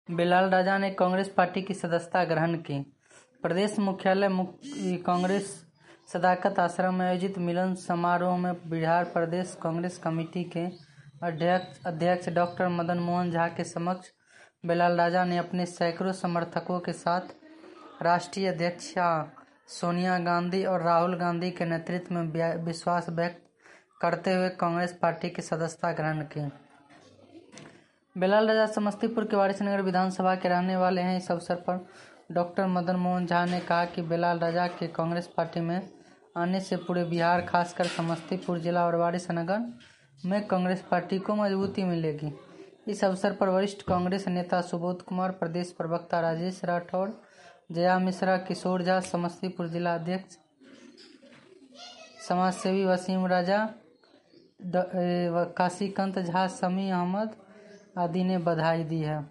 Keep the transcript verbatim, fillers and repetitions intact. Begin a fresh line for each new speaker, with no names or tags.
बिलाल राजा ने कांग्रेस पार्टी की सदस्यता ग्रहण की। प्रदेश मुख्यालय कांग्रेस सदाकत आश्रम में आयोजित मिलन समारोह में बिहार प्रदेश कांग्रेस कमेटी के अध्यक्ष अध्यक्ष डॉक्टर मदन मोहन झा के समक्ष बिलाल राजा ने अपने सैकड़ों समर्थकों के साथ राष्ट्रीय अध्यक्षा सोनिया गांधी और राहुल गांधी के नेतृत्व में विश्वास व्यक्त करते हुए कांग्रेस पार्टी की सदस्यता ग्रहण की। बिलाल राजा समस्तीपुर के वारिसनगर विधानसभा के रहने वाले हैं। इस अवसर पर डॉक्टर मदन मोहन झा ने कहा कि बिलाल राजा के कांग्रेस पार्टी में आने से पूरे बिहार, खासकर समस्तीपुर जिला और वारिसनगर में कांग्रेस पार्टी को मजबूती मिलेगी। इस अवसर पर वरिष्ठ कांग्रेस नेता सुबोध कुमार, प्रदेश प्रवक्ता राजेश राठौड़, जया मिश्रा, किशोर झा, समस्तीपुर जिला अध्यक्ष समाजसेवी वसीम राजा, काशीकांत झा, समी अहमद आदि ने बधाई दी है।